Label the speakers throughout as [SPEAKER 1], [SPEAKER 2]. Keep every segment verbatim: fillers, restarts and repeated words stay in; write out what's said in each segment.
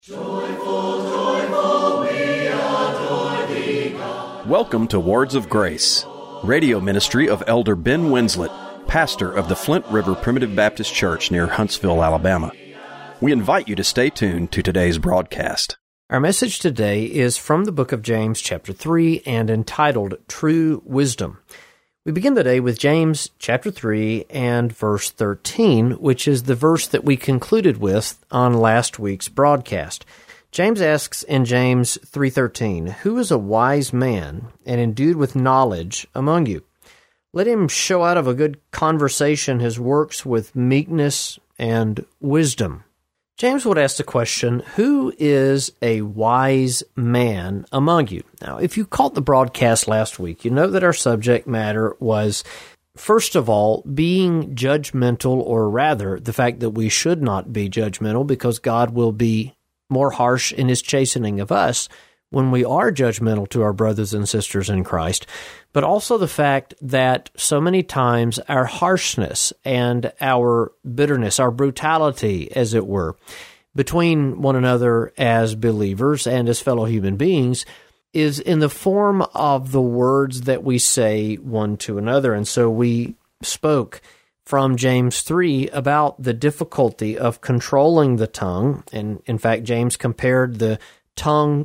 [SPEAKER 1] Joyful, joyful, we adore thee, God.
[SPEAKER 2] Welcome to Words of Grace, radio ministry of Elder Ben Winslet, pastor of the Flint River Primitive Baptist Church near Huntsville, Alabama. We invite you to stay tuned to today's broadcast.
[SPEAKER 3] Our message today is from the book of James, chapter three, and entitled True Wisdom. We begin the day with James chapter three and verse thirteen, which is the verse that we concluded with on last week's broadcast. James asks in James three thirteen, "Who is a wise man and endued with knowledge among you? Let him show out of a good conversation his works with meekness and wisdom." James would ask the question, who is a wise man among you? Now, if you caught the broadcast last week, you know that our subject matter was, first of all, being judgmental, or rather, the fact that we should not be judgmental because God will be more harsh in His chastening of us when we are judgmental to our brothers and sisters in Christ, but also the fact that so many times our harshness and our bitterness, our brutality, as it were, between one another as believers and as fellow human beings is in the form of the words that we say one to another. And so we spoke from James three about the difficulty of controlling the tongue. And in fact, James compared the tongue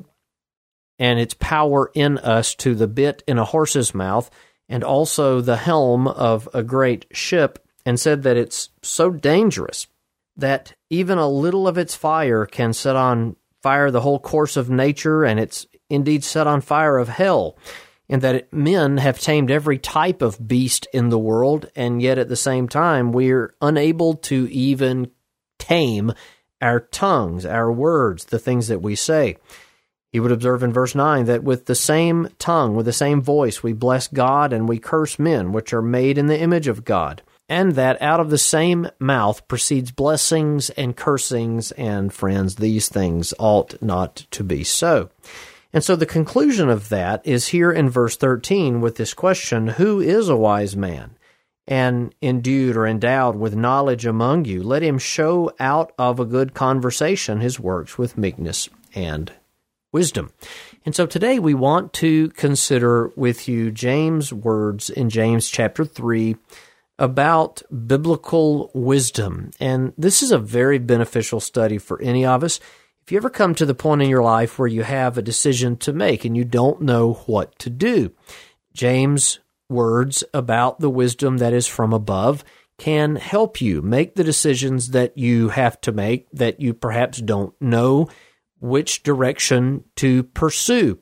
[SPEAKER 3] and its power in us to the bit in a horse's mouth, and also the helm of a great ship, and said that it's so dangerous that even a little of its fire can set on fire the whole course of nature, and it's indeed set on fire of hell, and that it, men have tamed every type of beast in the world, and yet at the same time we're unable to even tame our tongues, our words, the things that we say. He would observe in verse nine that with the same tongue, with the same voice, we bless God and we curse men, which are made in the image of God, and that out of the same mouth proceeds blessings and cursings, and friends, these things ought not to be so. And so the conclusion of that is here in verse thirteen with this question, who is a wise man and endued or endowed with knowledge among you? Let him show out of a good conversation his works with meekness and wisdom. And so today we want to consider with you James' words in James chapter three about biblical wisdom. And this is a very beneficial study for any of us. If you ever come to the point in your life where you have a decision to make and you don't know what to do, James' words about the wisdom that is from above can help you make the decisions that you have to make that you perhaps don't know which direction to pursue.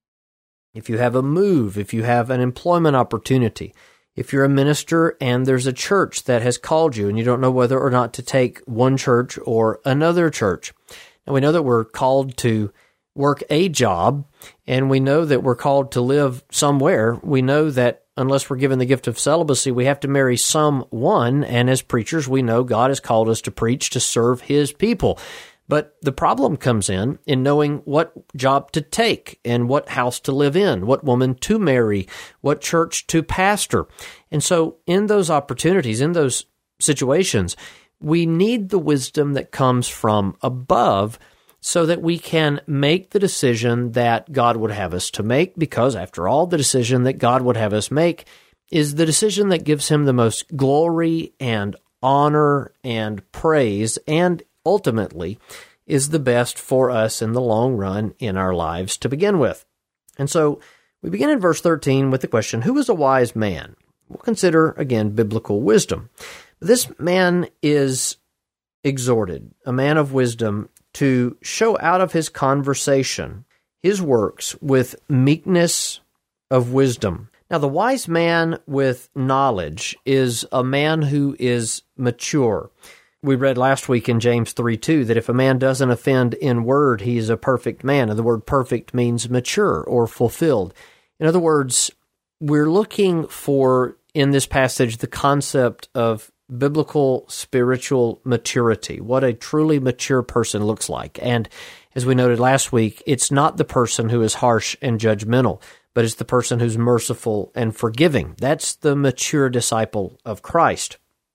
[SPEAKER 3] If you have a move, if you have an employment opportunity, if you're a minister and there's a church that has called you and you don't know whether or not to take one church or another church. Now, we know that we're called to work a job, and we know that we're called to live somewhere. We know that unless we're given the gift of celibacy, we have to marry someone, and as preachers, we know God has called us to preach, to serve His people. But the problem comes in in knowing what job to take and what house to live in, what woman to marry, what church to pastor. And so in those opportunities, in those situations, we need the wisdom that comes from above so that we can make the decision that God would have us to make, because after all, the decision that God would have us make is the decision that gives Him the most glory and honor and praise, and ultimately is the best for us in the long run in our lives to begin with. And so we begin in verse thirteen with the question, who is a wise man? We'll consider, again, biblical wisdom. This man is exhorted, a man of wisdom, to show out of his conversation his works with meekness of wisdom. Now, the wise man with knowledge is a man who is mature. We read last week in James three two that if a man doesn't offend in word, he is a perfect man. And the word perfect means mature or fulfilled. In other words, we're looking for, in this passage, the concept of biblical spiritual maturity, what a truly mature person looks like. And as we noted last week, it's not the person who is harsh and judgmental, but it's the person who's merciful and forgiving. That's the mature disciple of Christ.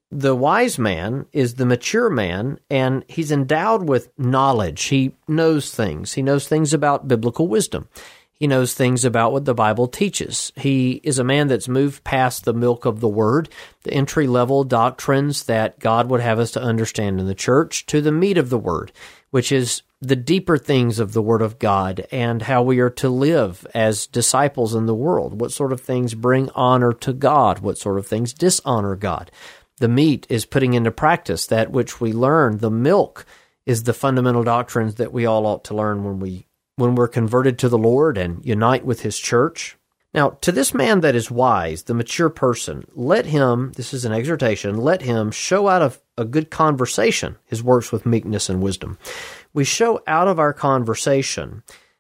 [SPEAKER 3] The wise man is the mature man, and he's endowed with knowledge. He knows things. He knows things about biblical wisdom. He knows things about what the Bible teaches. He is a man that's moved past the milk of the Word, the entry-level doctrines that God would have us to understand in the church, to the meat of the Word, which is the deeper things of the Word of God and how we are to live as disciples in the world. What sort of things bring honor to God? What sort of things dishonor God? The meat is putting into practice that which we learn. The milk is the fundamental doctrines that we all ought to learn when we when we're converted to the Lord and unite with His church. Now, to this man that is wise, the mature person, let him, this is an exhortation, let him show out of a good conversation his works with meekness and wisdom. We show out of our conversation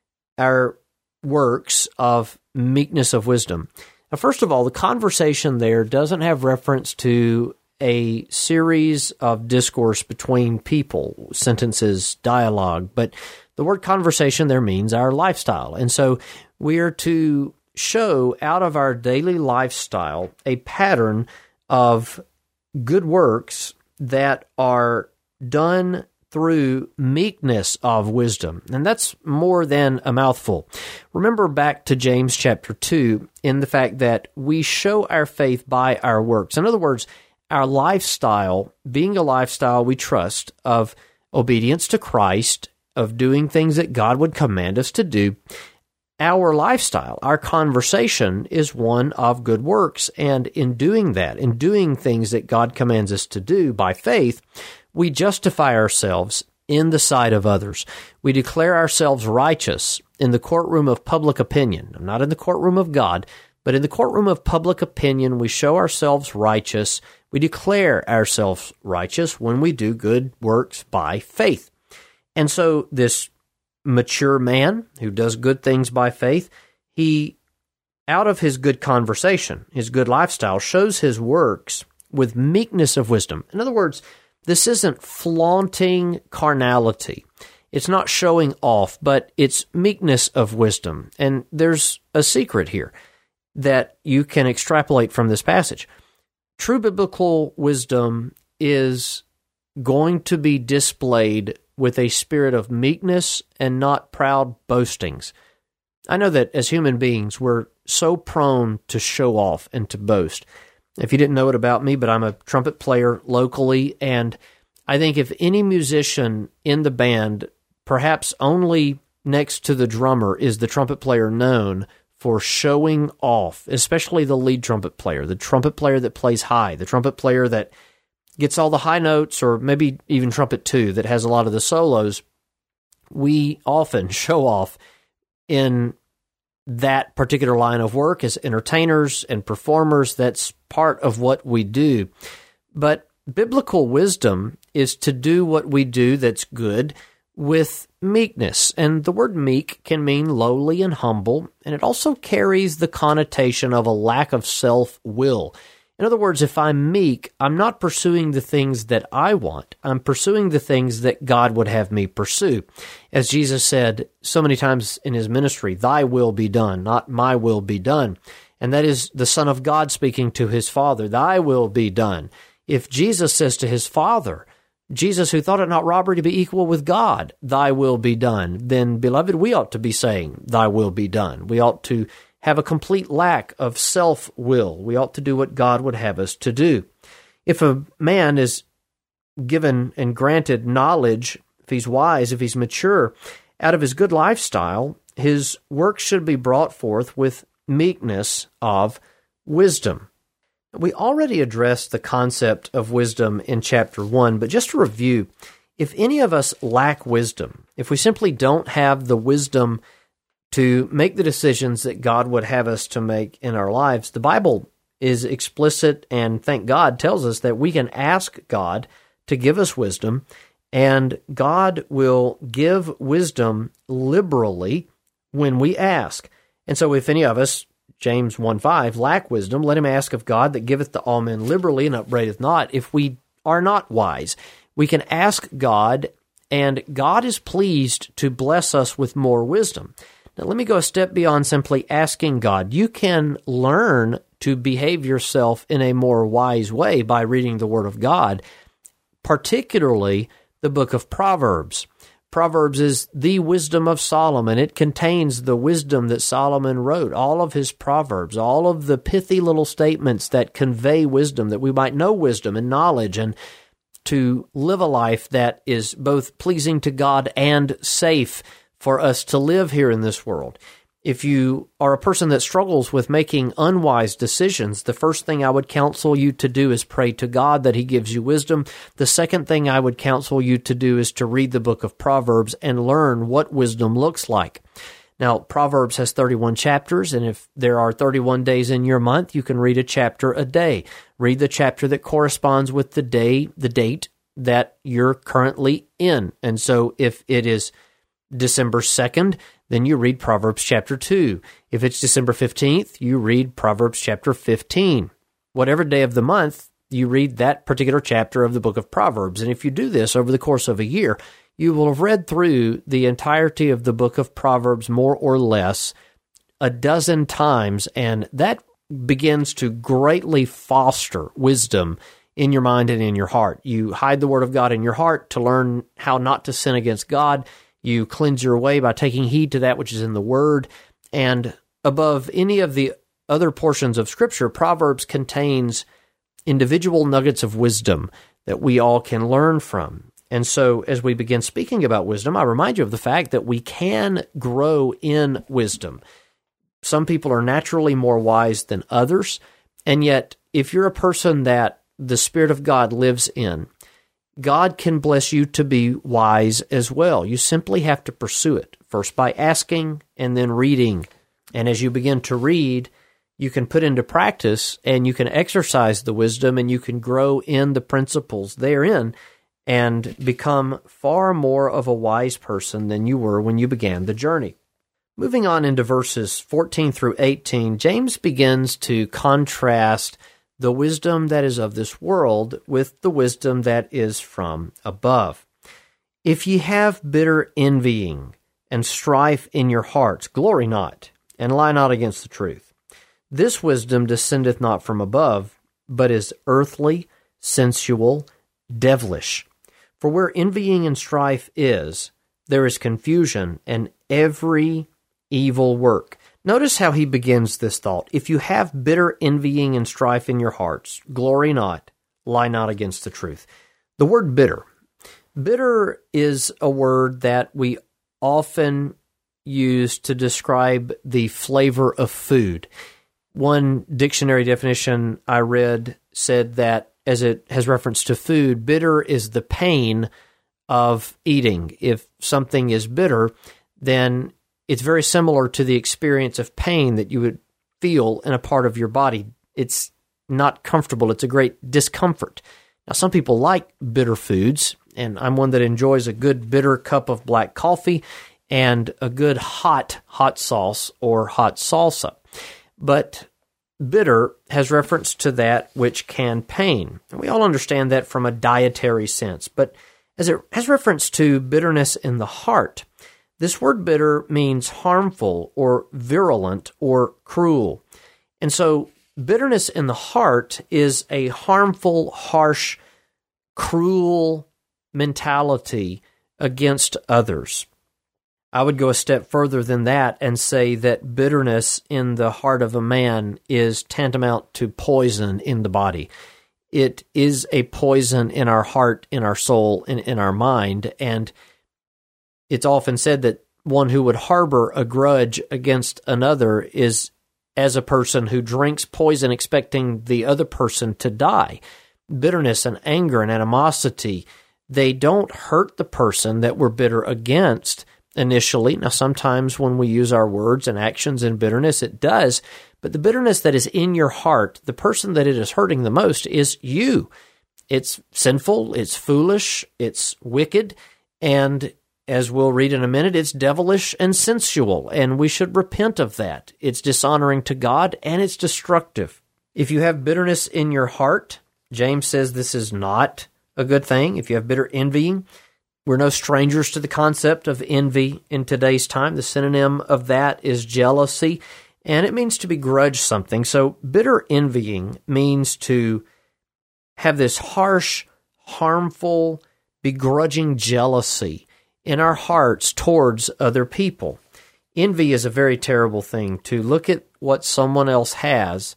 [SPEAKER 3] our works of meekness of wisdom. Now, first of all, the conversation there doesn't have reference to a series of discourse between people, sentences, dialogue, but the word conversation there means our lifestyle. And so we are to show out of our daily lifestyle a pattern of good works that are done through meekness of wisdom. And that's more than a mouthful. Remember back to James chapter two in the fact that we show our faith by our works. In other words, our lifestyle, being a lifestyle we trust of obedience to Christ, of doing things that God would command us to do, our lifestyle, our conversation is one of good works. And in doing that, in doing things that God commands us to do by faith, we justify ourselves in the sight of others. We declare ourselves righteous in the courtroom of public opinion, not in the courtroom of God, but in the courtroom of public opinion. We show ourselves righteous. We declare ourselves righteous when we do good works by faith. And so this mature man who does good things by faith, he, out of his good conversation, his good lifestyle, shows his works with meekness of wisdom. In other words, this isn't flaunting carnality. It's not showing off, but it's meekness of wisdom. And there's a secret here that you can extrapolate from this passage. True biblical wisdom is going to be displayed with a spirit of meekness and not proud boastings. I know that as human beings, we're so prone to show off and to boast. If you didn't know it about me, but I'm a trumpet player locally, and I think if any musician in the band, perhaps only next to the drummer, is the trumpet player known for showing off, especially the lead trumpet player, the trumpet player that plays high, the trumpet player that gets all the high notes, or maybe even trumpet two, that has a lot of the solos, we often show off in that particular line of work as entertainers and performers. That's part of what we do. But biblical wisdom is to do what we do that's good with meekness. And the word meek can mean lowly and humble, and it also carries the connotation of a lack of self-will. In other words, if I'm meek, I'm not pursuing the things that I want. I'm pursuing the things that God would have me pursue. As Jesus said so many times in His ministry, "Thy will be done, not my will be done." And that is the Son of God speaking to His Father, "Thy will be done." If Jesus says to His Father, Jesus who thought it not robbery to be equal with God, "Thy will be done," then, beloved, we ought to be saying, "Thy will be done." We ought to have a complete lack of self-will. We ought to do what God would have us to do. If a man is given and granted knowledge, if he's wise, if he's mature, out of his good lifestyle, his work should be brought forth with meekness of wisdom. We already addressed the concept of wisdom in chapter one, but just to review, if any of us lack wisdom, if we simply don't have the wisdom to make the decisions that God would have us to make in our lives, the Bible is explicit and, thank God, tells us that we can ask God to give us wisdom, and God will give wisdom liberally when we ask. And so if any of us, James one five, lack wisdom, let him ask of God that giveth to all men liberally and upbraideth not. If we are not wise, we can ask God, and God is pleased to bless us with more wisdom. Now, let me go a step beyond simply asking God. You can learn to behave yourself in a more wise way by reading the Word of God, particularly the book of Proverbs. Proverbs is the wisdom of Solomon. It contains the wisdom that Solomon wrote, all of his Proverbs, all of the pithy little statements that convey wisdom, that we might know wisdom and knowledge and to live a life that is both pleasing to God and safe for us to live here in this world. If you are a person that struggles with making unwise decisions, the first thing I would counsel you to do is pray to God that He gives you wisdom. The second thing I would counsel you to do is to read the book of Proverbs and learn what wisdom looks like. Now, Proverbs has thirty-one chapters, and if there are thirty-one days in your month, you can read a chapter a day. Read the chapter that corresponds with the day, the date that you're currently in. And so if it is December second, then you read Proverbs chapter two. If it's December fifteenth, you read Proverbs chapter fifteen. Whatever day of the month, you read that particular chapter of the book of Proverbs. And if you do this over the course of a year, you will have read through the entirety of the book of Proverbs more or less a dozen times, and that begins to greatly foster wisdom in your mind and in your heart. You hide the Word of God in your heart to learn how not to sin against God. You cleanse your way by taking heed to that which is in the Word. And above any of the other portions of Scripture, Proverbs contains individual nuggets of wisdom that we all can learn from. And so as we begin speaking about wisdom, I remind you of the fact that we can grow in wisdom. Some people are naturally more wise than others, and yet if you're a person that the Spirit of God lives in, God can bless you to be wise as well. You simply have to pursue it, first by asking and then reading. And as you begin to read, you can put into practice and you can exercise the wisdom and you can grow in the principles therein and become far more of a wise person than you were when you began the journey. Moving on into verses fourteen through eighteen, James begins to contrast the wisdom that is of this world with the wisdom that is from above. If ye have bitter envying and strife in your hearts, glory not, and lie not against the truth. This wisdom descendeth not from above, but is earthly, sensual, devilish. For where envying and strife is, there is confusion and every evil work. Notice how he begins this thought. If you have bitter envying and strife in your hearts, glory not, lie not against the truth. The word bitter. Bitter is a word that we often use to describe the flavor of food. One dictionary definition I read said that, as it has reference to food, bitter is the pain of eating. If something is bitter, then it's very similar to the experience of pain that you would feel in a part of your body. It's not comfortable. It's a great discomfort. Now, some people like bitter foods, and I'm one that enjoys a good bitter cup of black coffee and a good hot hot sauce or hot salsa. But bitter has reference to that which can pain. And we all understand that from a dietary sense. But as it has reference to bitterness in the heart, this word bitter means harmful or virulent or cruel. And so bitterness in the heart is a harmful, harsh, cruel mentality against others. I would go a step further than that and say that bitterness in the heart of a man is tantamount to poison in the body. It is a poison in our heart, in our soul, and in our mind, and it's often said that one who would harbor a grudge against another is as a person who drinks poison expecting the other person to die. Bitterness and anger and animosity, they don't hurt the person that we're bitter against initially. Now, sometimes when we use our words and actions in bitterness, it does. But the bitterness that is in your heart, the person that it is hurting the most is you. It's sinful, it's foolish, it's wicked, and as we'll read in a minute, it's devilish and sensual, and we should repent of that. It's dishonoring to God, and it's destructive. If you have bitterness in your heart, James says this is not a good thing. If you have bitter envying, we're no strangers to the concept of envy in today's time. The synonym of that is jealousy, and it means to begrudge something. So bitter envying means to have this harsh, harmful, begrudging jealousy in our hearts towards other people. Envy is a very terrible thing, to look at what someone else has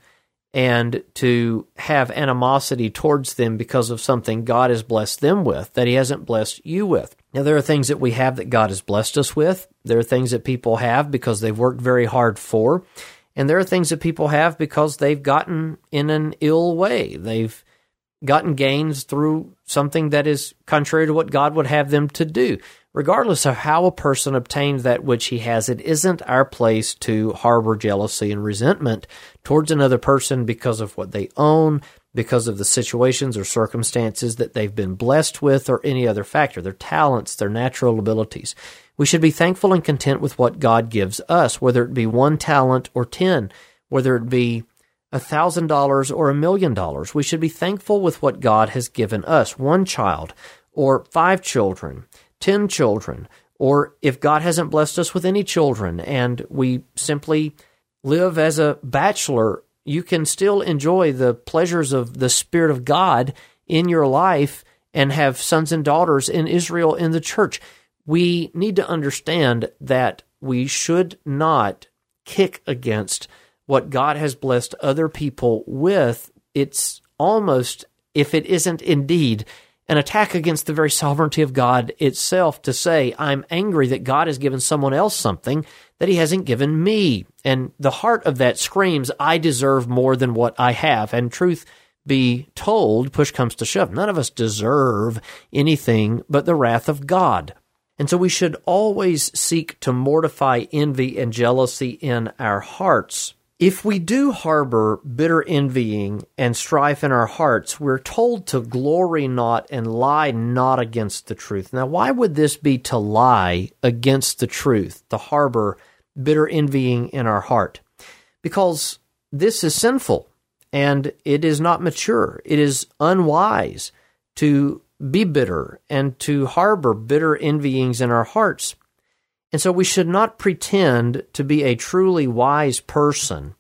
[SPEAKER 3] and to have animosity towards them because of something God has blessed them with that He hasn't blessed you with. Now, there are things that we have that God has blessed us with. There are things that people have because they've worked very hard for. And there are things that people have because they've gotten in an ill way. They've gotten gains through something that is contrary to what God would have them to do. Regardless of how a person obtained that which he has, it isn't our place to harbor jealousy and resentment towards another person because of what they own, because of the situations or circumstances that they've been blessed with, or any other factor, their talents, their natural abilities. We should be thankful and content with what God gives us, whether it be one talent or ten, whether it be a thousand dollars or a million dollars. We should be thankful with what God has given us, one child or five children, ten children, or if God hasn't blessed us with any children and we simply live as a bachelor, you can still enjoy the pleasures of the Spirit of God in your life and have sons and daughters in Israel in the church. We need to understand that we should not kick against what God has blessed other people with. It's almost, if it isn't indeed, an attack against the very sovereignty of God itself to say, I'm angry that God has given someone else something that He hasn't given me. And the heart of that screams, I deserve more than what I have. And truth be told, push comes to shove, none of us deserve anything but the wrath of God. And so we should always seek to mortify envy and jealousy in our hearts. If we do harbor bitter envying and strife in our hearts, we're told to glory not and lie not against the truth. Now, why would this be to lie against the truth, to harbor bitter envying in our heart? Because this is sinful, and it is not mature. It is unwise to be bitter and to harbor bitter envyings in our hearts. And so we should not pretend to be a truly wise person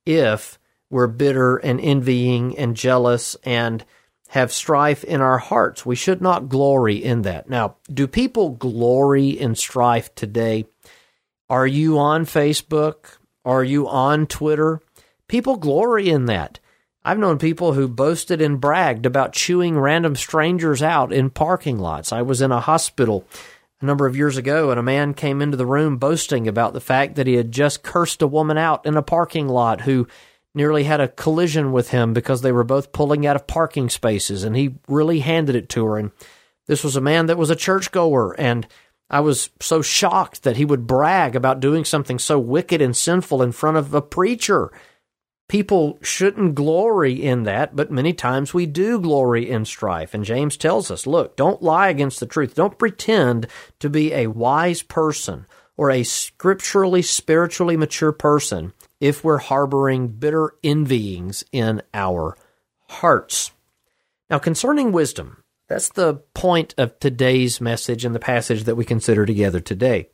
[SPEAKER 3] if we're bitter and envying and jealous and have strife in our hearts. We should not glory in that. Now, do people glory in strife today? Are you on Facebook? Are you on Twitter? People glory in that. I've known people who boasted and bragged about chewing random strangers out in parking lots. I was in a hospital a number of years ago, and a man came into the room boasting about the fact that he had just cursed a woman out in a parking lot who nearly had a collision with him because they were both pulling out of parking spaces, and he really handed it to her. And this was a man that was a churchgoer, and I was so shocked that he would brag about doing something so wicked and sinful in front of a preacher. People shouldn't glory in that, but many times we do glory in strife. And James tells us, look, don't lie against the truth. Don't pretend to be a wise person or a scripturally, spiritually mature person if we're harboring bitter envyings in our hearts. Now, concerning wisdom, that's the point of today's message and the passage that we consider together today.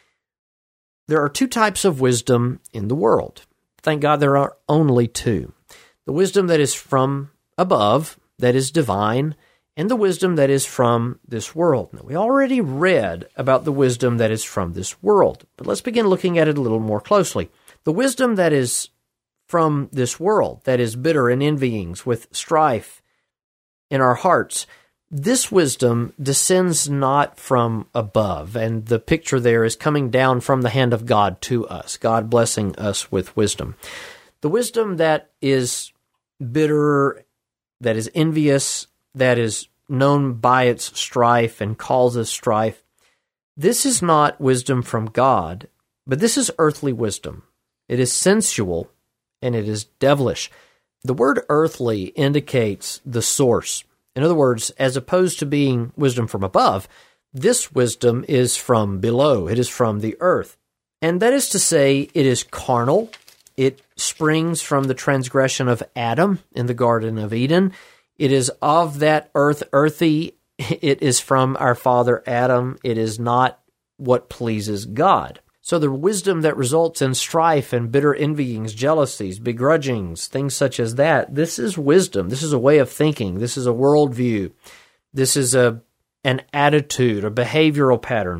[SPEAKER 3] There are two types of wisdom in the world. Thank God there are only two. The wisdom that is from above, that is divine, and the wisdom that is from this world. Now, we already read about the wisdom that is from this world, but let's begin looking at it a little more closely. The wisdom that is from this world, that is bitter and envyings with strife in our hearts, this wisdom descends not from above, and the picture there is coming down from the hand of God to us, God blessing us with wisdom. The wisdom that is bitter, that is envious, that is known by its strife and causes strife, this is not wisdom from God, but this is earthly wisdom. It is sensual, and it is devilish. The word earthly indicates the source. In other words, as opposed to being wisdom from above, this wisdom is from below. It is from the earth. And that is to say, it is carnal. It springs from the transgression of Adam in the Garden of Eden. It is of that earth, earthy. It is from our father Adam. It is not what pleases God. So the wisdom that results in strife and bitter envyings, jealousies, begrudgings, things such as that, this is wisdom. This is a way of thinking. This is a worldview. This is a an attitude, a behavioral pattern.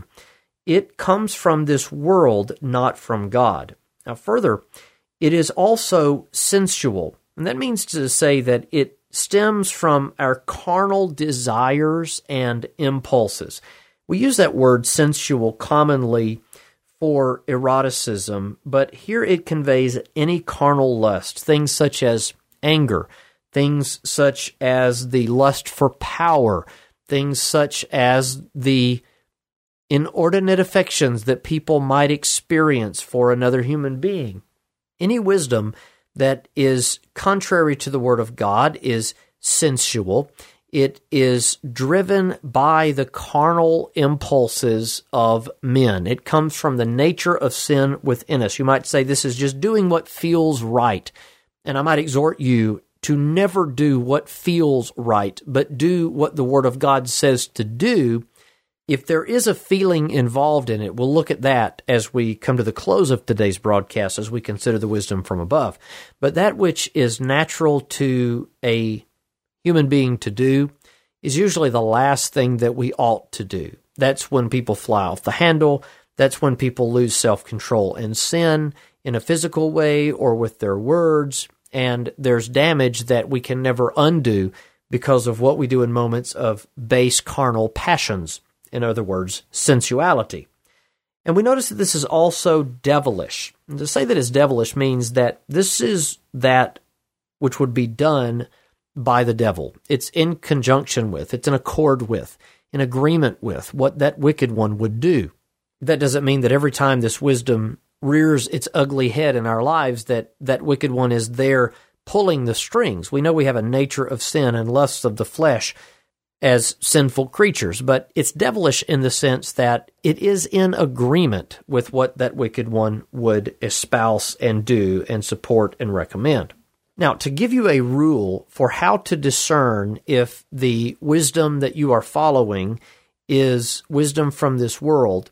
[SPEAKER 3] It comes from this world, not from God. Now further, it is also sensual. And that means to say that it stems from our carnal desires and impulses. We use that word sensual commonly for eroticism, but here it conveys any carnal lust, things such as anger, things such as the lust for power, things such as the inordinate affections that people might experience for another human being. Any wisdom that is contrary to the Word of God is sensual. It is driven by the carnal impulses of men. It comes from the nature of sin within us. You might say this is just doing what feels right. And I might exhort you to never do what feels right, but do what the Word of God says to do. If there is a feeling involved in it, we'll look at that as we come to the close of today's broadcast as we consider the wisdom from above. But that which is natural to a human being to do is usually the last thing that we ought to do. That's when people fly off the handle. That's when people lose self-control and sin in a physical way or with their words. And there's damage that we can never undo because of what we do in moments of base carnal passions. In other words, sensuality. And we notice that this is also devilish. And to say that it's devilish means that this is that which would be done by the devil. It's in conjunction with, it's in accord with, in agreement with what that wicked one would do. That doesn't mean that every time this wisdom rears its ugly head in our lives that that wicked one is there pulling the strings. We know we have a nature of sin and lusts of the flesh as sinful creatures, but it's devilish in the sense that it is in agreement with what that wicked one would espouse and do and support and recommend. Now, to give you a rule for how to discern if the wisdom that you are following is wisdom from this world,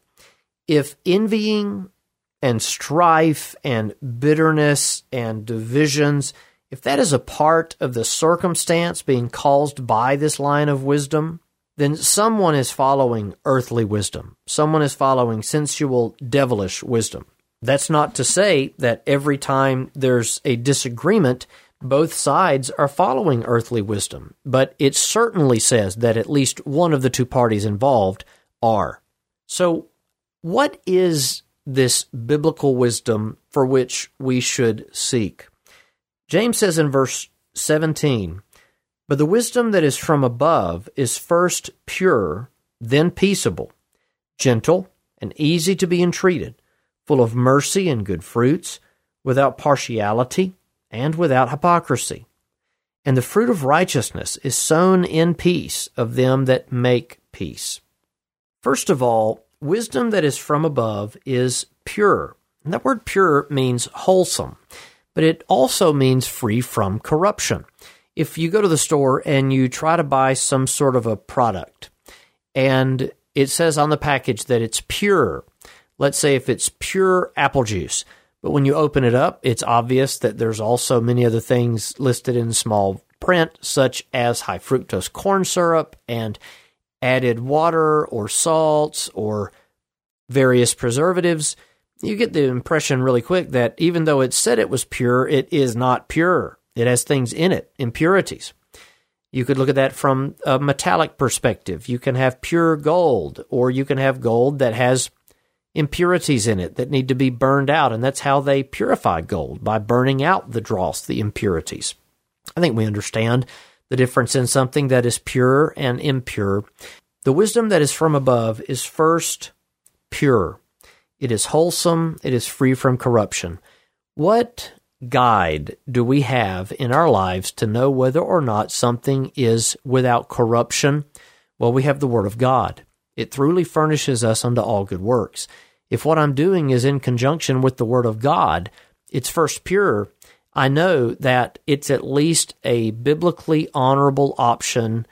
[SPEAKER 3] if envying and strife and bitterness and divisions, if that is a part of the circumstance being caused by this line of wisdom, then someone is following earthly wisdom. Someone is following sensual, devilish wisdom. That's not to say that every time there's a disagreement, both sides are following earthly wisdom, but it certainly says that at least one of the two parties involved are. So, what is this biblical wisdom for which we should seek? James says in verse seventeen, "But the wisdom that is from above is first pure, then peaceable, gentle, and easy to be entreated, full of mercy and good fruits, without partiality and without hypocrisy. And the fruit of righteousness is sown in peace of them that make peace." First of all, wisdom that is from above is pure. And that word pure means wholesome, but it also means free from corruption. If you go to the store and you try to buy some sort of a product, and it says on the package that it's pure, let's say if it's pure apple juice, but when you open it up, it's obvious that there's also many other things listed in small print, such as high fructose corn syrup and added water or salts or various preservatives. You get the impression really quick that even though it said it was pure, it is not pure. It has things in it, impurities. You could look at that from a metallic perspective. You can have pure gold, or you can have gold that has impurities in it that need to be burned out, and that's how they purify gold, by burning out the dross, the impurities. I think we understand the difference in something that is pure and impure. The wisdom that is from above is first pure. It is wholesome. It is free from corruption. What guide do we have in our lives to know whether or not something is without corruption? Well, we have the Word of God. It truly furnishes us unto all good works. If what I'm doing is in conjunction with the Word of God, it's first pure, I know that it's at least a biblically honorable option,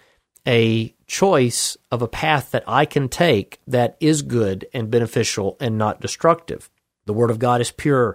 [SPEAKER 3] a choice of a path that I can take that is good and beneficial and not destructive. The Word of God is pure.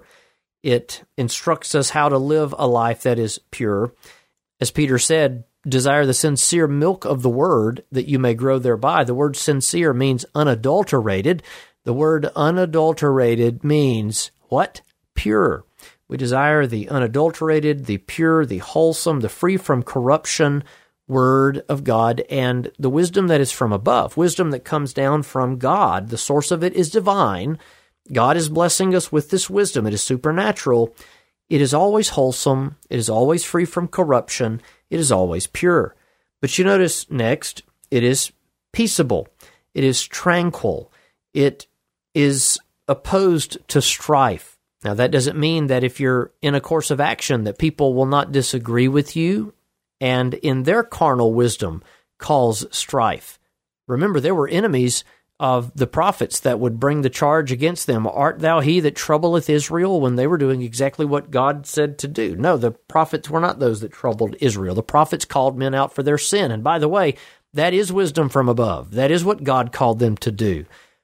[SPEAKER 3] It instructs us how to live a life that is pure. As Peter said, desire the sincere milk of the Word that you may grow thereby. The word sincere means unadulterated. The word unadulterated means what? Pure. We desire the unadulterated, the pure, the wholesome, the free from corruption Word of God, and the wisdom that is from above, wisdom that comes down from God. The source of it is divine. God is blessing us with this wisdom. It is supernatural. It is always wholesome. It is always free from corruption. It is always pure. But you notice next, it is peaceable. It is tranquil. It is opposed to strife. Now, that doesn't mean that if you're in a course of action that people will not disagree with you and in their carnal wisdom cause strife. Remember, there were enemies of the prophets that would bring the charge against them. Art thou he that troubleth Israel, when they were doing exactly what God said to do? No, the prophets were not those that troubled Israel. The prophets called men out for their sin. And by the way, that is wisdom from above. That is what God called them to do.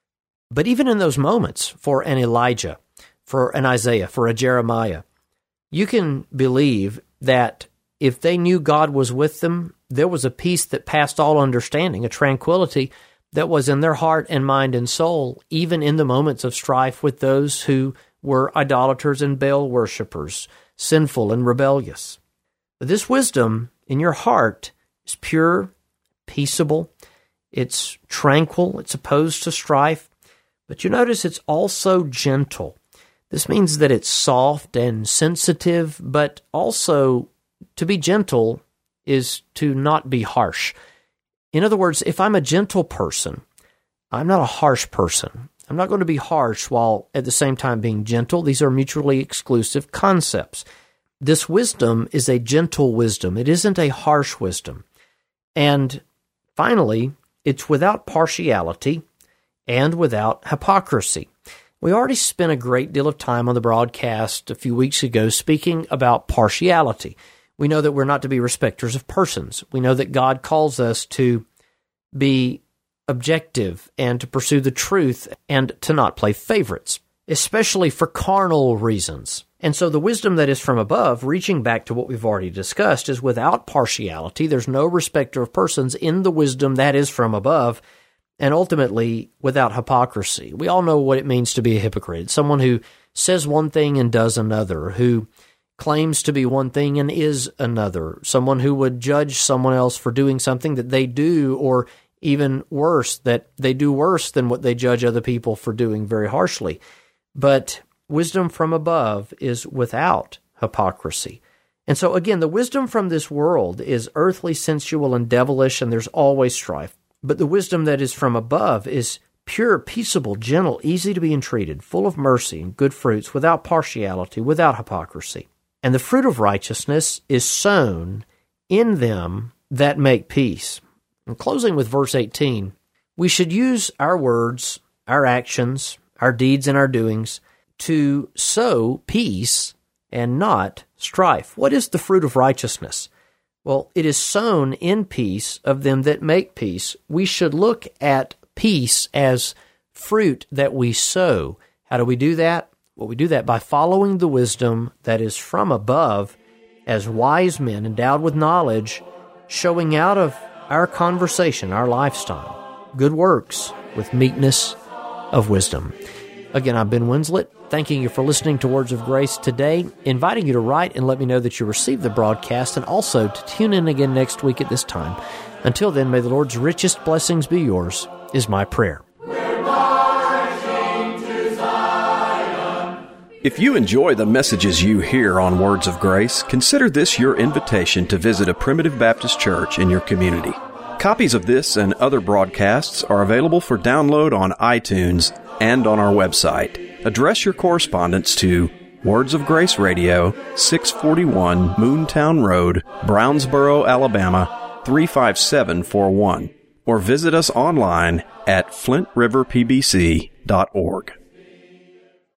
[SPEAKER 3] But even in those moments, for an Elijah, for an Isaiah, for a Jeremiah, you can believe that if they knew God was with them, there was a peace that passed all understanding, a tranquility that was in their heart and mind and soul, even in the moments of strife with those who were idolaters and Baal worshipers, sinful and rebellious. But this wisdom in your heart is pure, peaceable, it's tranquil, it's opposed to strife, but you notice it's also gentle. This means that it's soft and sensitive, but also to be gentle is to not be harsh. In other words, if I'm a gentle person, I'm not a harsh person. I'm not going to be harsh while at the same time being gentle. These are mutually exclusive concepts. This wisdom is a gentle wisdom. It isn't a harsh wisdom. And finally, it's without partiality and without hypocrisy. We already spent a great deal of time on the broadcast a few weeks ago speaking about partiality. We know that we're not to be respecters of persons. We know that God calls us to be objective and to pursue the truth and to not play favorites, especially for carnal reasons. And so the wisdom that is from above, reaching back to what we've already discussed, is without partiality. There's no respecter of persons in the wisdom that is from above, and ultimately without hypocrisy. We all know what it means to be a hypocrite. Someone who says one thing and does another, who claims to be one thing and is another, someone who would judge someone else for doing something that they do, or even worse, that they do worse than what they judge other people for doing very harshly. But wisdom from above is without hypocrisy. And so again, the wisdom from this world is earthly, sensual, and devilish, and there's always strife. But the wisdom that is from above is pure, peaceable, gentle, easy to be entreated, full of mercy and good fruits, without partiality, without hypocrisy. And the fruit of righteousness is sown in them that make peace. In closing with verse eighteen, we should use our words, our actions, our deeds, and our doings to sow peace and not strife. What is the fruit of righteousness? Well, it is sown in peace of them that make peace. We should look at peace as fruit that we sow. How do we do that? Well, we do that by following the wisdom that is from above as wise men endowed with knowledge, showing out of our conversation, our lifestyle, good works with meekness of wisdom. Again, I'm Ben Winslet, thanking you for listening to Words of Grace today, inviting you to write and let me know that you received the broadcast, and also to tune in again next week at this time. Until then, may the Lord's richest blessings be yours, is my prayer.
[SPEAKER 2] If you enjoy the messages you hear on Words of Grace, consider this your invitation to visit a Primitive Baptist church in your community. Copies of this and other broadcasts are available for download on iTunes and on our website. Address your correspondence to Words of Grace Radio, six forty-one Moontown Road, Brownsboro, Alabama, three five seven four one, or visit us online at flint river p b c dot org.